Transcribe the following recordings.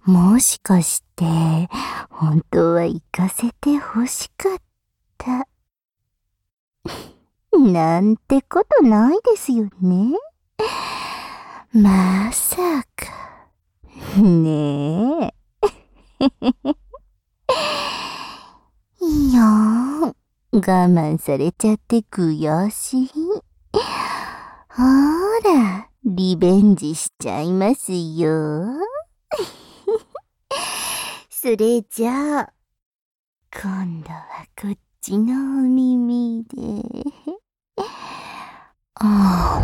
もしかして、本当は行かせて欲しかった。なんてことないですよね。まさか。ねえ。いやー、我慢されちゃって悔しい。ほーら、リベンジしちゃいますよ。それじゃあ、今度はこっちのお耳で。あ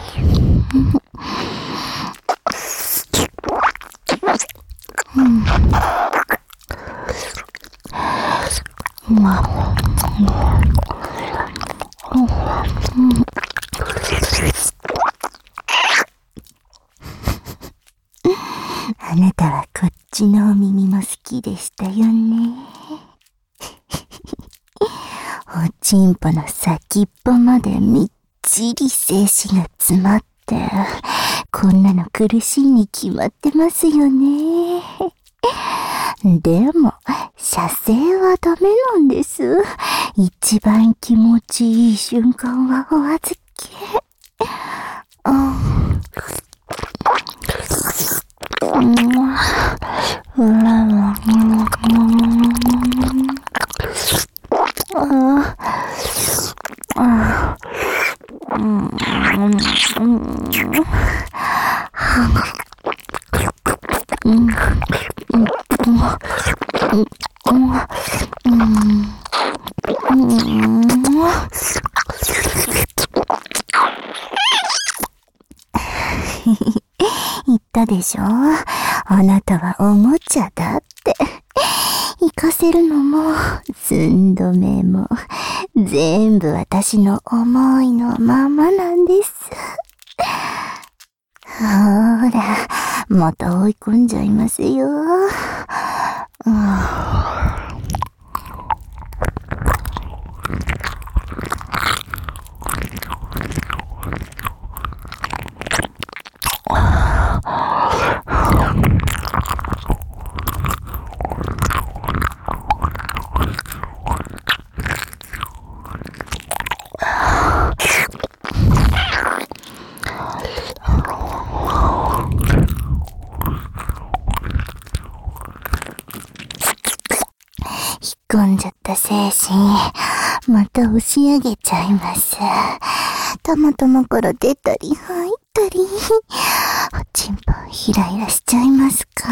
あなたはこっちのお耳も好きでしたよね。おちんぽの先っぽまでみっちり精子が詰まって、こんなの苦しいに決まってますよね。でも、射精はダメなんです。一番気持ちいい瞬間はお預け。言ったでしょ？あなたはおもちゃだって。行かせるのも、寸止めも、全部私の思いのままなんです。ほーら、また追い込んじゃいますよ。引っ込んじゃった精神、また押し上げちゃいます。たまたまから出たり入ったり、おちんぽヒラヒラしちゃいますか？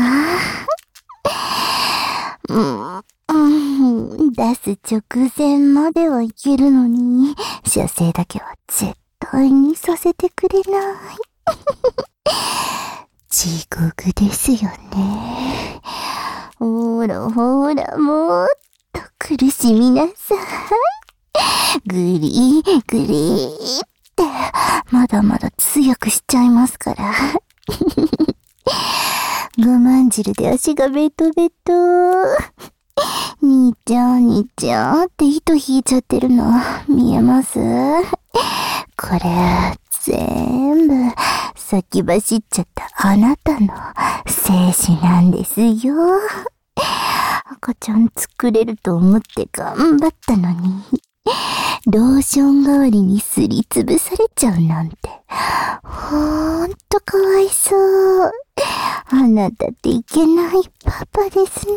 出す直前まではいけるのに、射精だけは絶対にさせてくれない。地獄ですよね。ほらほら、もっと苦しみなさい。ぐりーぐりーって、まだまだ強くしちゃいますから。我慢汁で足がベトベト。兄ちゃん、兄ちゃんって糸引いちゃってるの見えます？これ、全部、先走っちゃったあなたの精子なんですよ。赤ちゃん作れると思って頑張ったのに、ローション代わりにすりつぶされちゃうなんて、ほーんとかわいそう。あなたっていけないパパですね。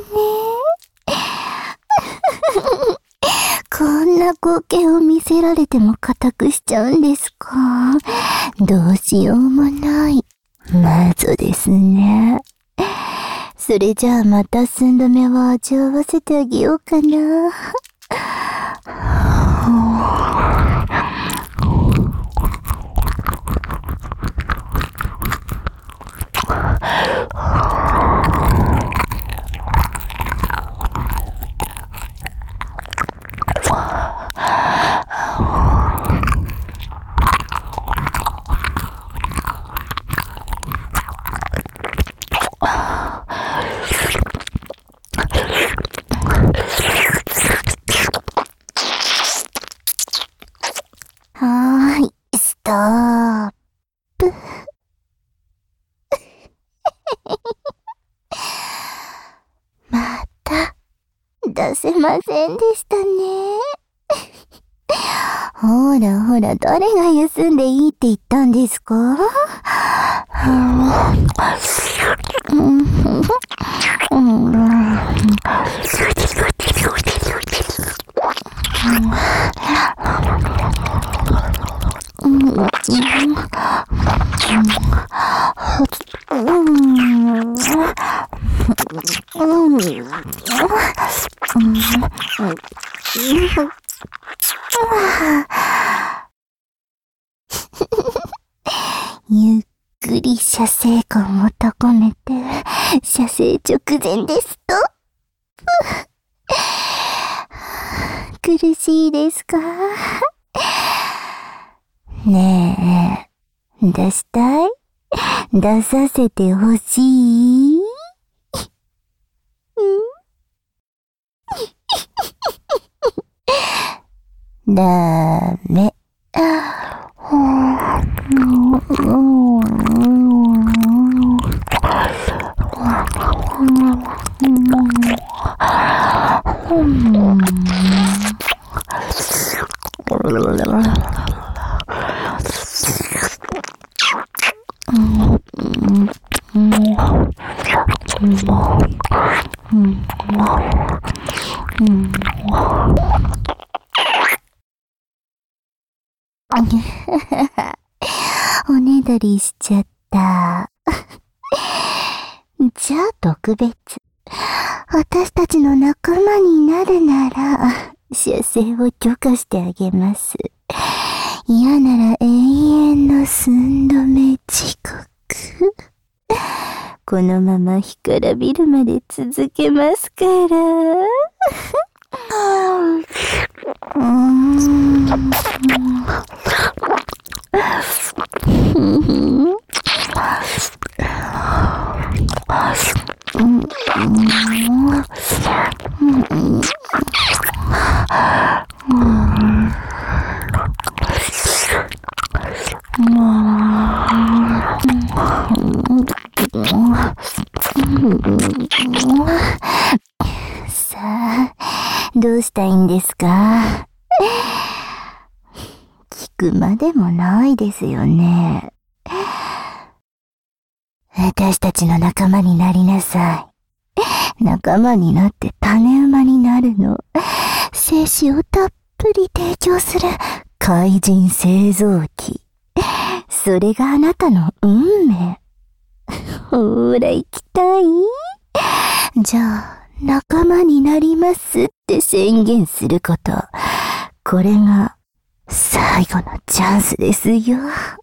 こんな光景を見せられても固くしちゃうんですか？どうしようもない。マゾですね。それじゃあまた寸止めを味わわせてあげようかな。はーい、ストップ。 出せませんでしたね。ほらほら、誰が休んでいいって言ったんですか？ゆっくり射精感を高めて、射精直前ですと。苦しいですか？ねえ、出したい？出させてほしい？ダメ。おねだりしちゃった。じゃあ特別。私たちの仲間になるなら、射精を許可してあげます。嫌なら永遠の寸止め地獄。このまま干からびるまで続けますから。さあ、どうしたいんですか？聞くまでもないですよね。私たちの仲間になりなさい。仲間になって種馬になるの。精子をたっぷり提供する怪人製造機。それがあなたの運命。ほーら行きたい？じゃあ、仲間になりますって宣言すること。これが最後のチャンスですよ。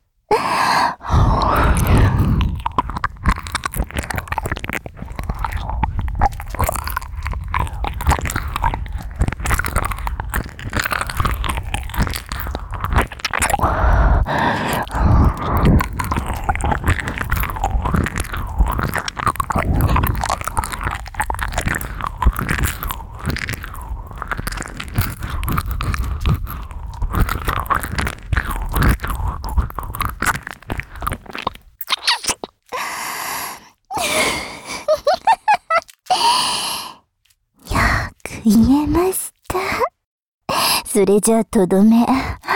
言えました。それじゃあとどめ。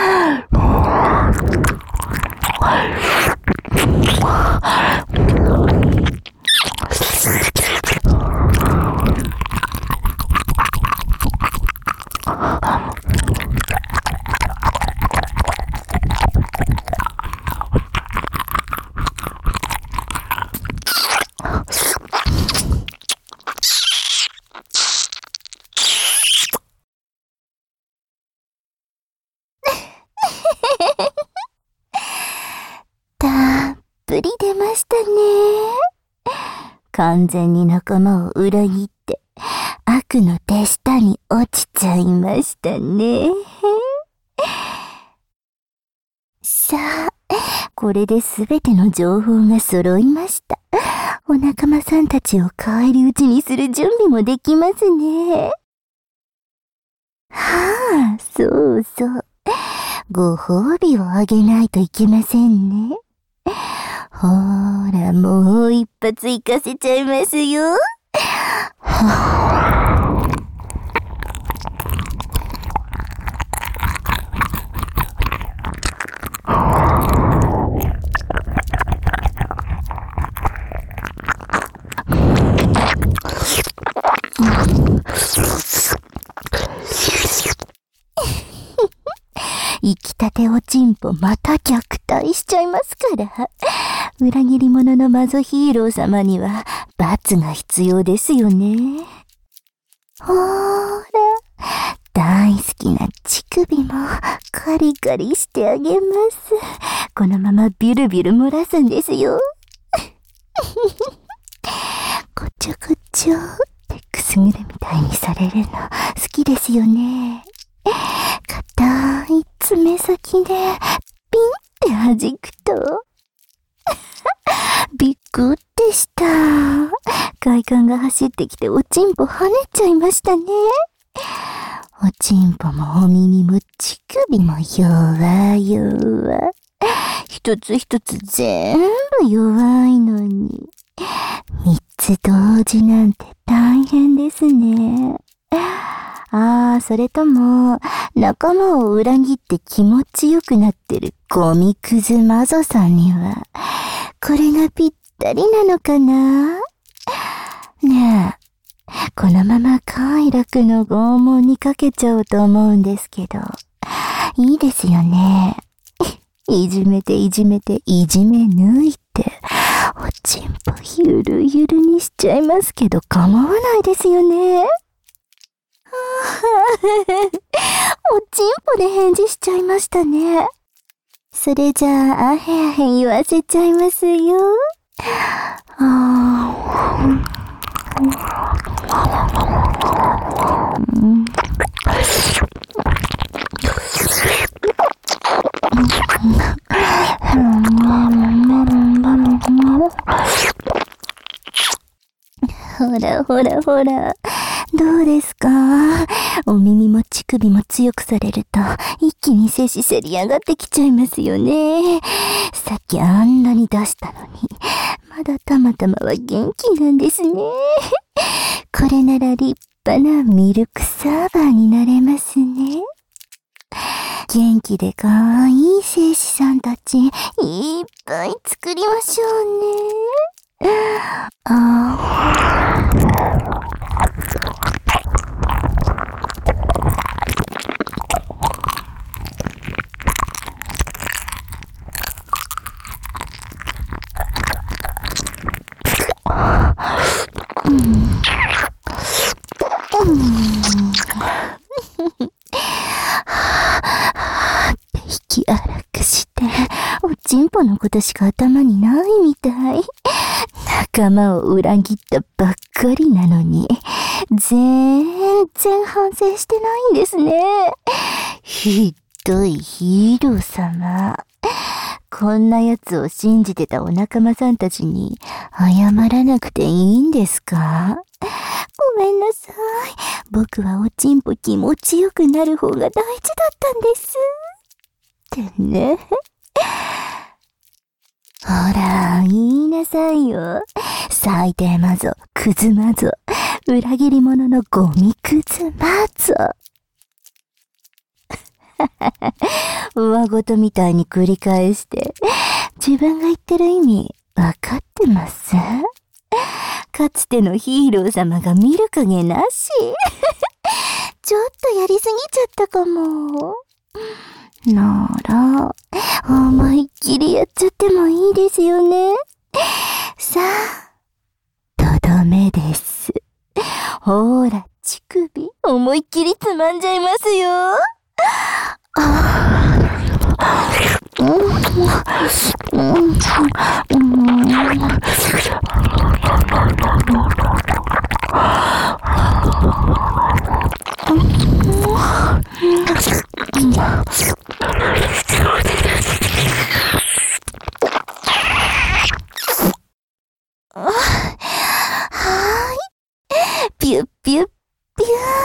たっぷり出ましたね。完全に仲間を裏切って悪の手下に落ちちゃいましたね。さあ、これで全ての情報が揃いました。お仲間さんたちを返り討ちにする準備もできますね。はあ、そうそう。ご褒美をあげないといけませんね。ほーら、もう一発行かせちゃいますよ。はあちんぽまた虐待しちゃいますから。裏切り者のマゾヒーロー様には罰が必要ですよね。ほーら、大好きな乳首もカリカリしてあげます。このままビュルビュル漏らすんですよ。こちょこちょってくすぐるみたいにされるの好きですよね。硬い爪先でピンって弾くとびっくりした。快感が走ってきておちんぽ跳ねちゃいましたね。おちんぽもお耳も乳首も弱弱。一つ一つ全部弱いのに。三つ同時なんて大変ですね。それとも、仲間を裏切って気持ちよくなってるゴミクズマゾさんには、これがぴったりなのかな？ねえ、このまま快楽の拷問にかけちゃおうと思うんですけど、いいですよね。いじめていじめていじめ抜いて、おちんぽゆるゆるにしちゃいますけど構わないですよね。おちんぽで返事しちゃいましたね。それじゃあ、あへあへ言わせちゃいますよ。ほらほらほら。どうですか？お耳も乳首も強くされると一気に精子せり上がってきちゃいますよね。さっきあんなに出したのに、まだたまたまは元気なんですね。これなら立派なミルクサーバーになれますね。元気で可愛い精子さんたちいっぱい作りましょうね。息荒くして、おちんぽのことしか頭にないみたい。仲間を裏切ったばっかりなのに、全然反省してないんですね。ひどいヒーロー様。こんな奴を信じてたお仲間さんたちに謝らなくていいんですか？ごめんなさい。僕はおちんぽ気持ちよくなる方が大事だったんです。ってね。ほら、言いなさいよ。最低マゾ、クズマゾ、裏切り者のゴミクズマゾ。上ごとみたいに繰り返して、自分が言ってる意味、わかってます？かつてのヒーロー様が見る影なし。ちょっとやりすぎちゃったかも。なら、思いっきりやっちゃってもいいですよね。さあ、とどめです。ほーら、乳首、思いっきりつまんじゃいますよ。ピュッピュッピュ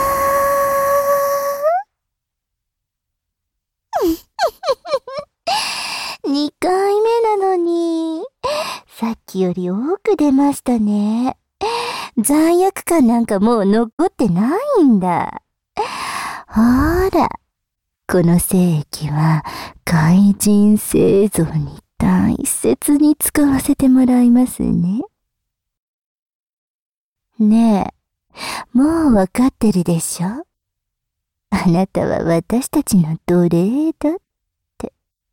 ー。2回目なのに、さっきより多く出ましたね。罪悪感なんかもう残ってないんだ。ほら、この精液は怪人製造に大切に使わせてもらいますね。ねえ、もうわかってるでしょ？あなたは私たちの奴隷だって。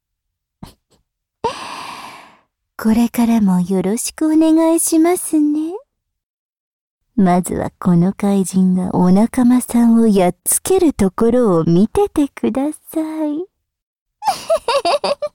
これからもよろしくお願いしますね。まずはこの怪人がお仲間さんをやっつけるところを見ててください。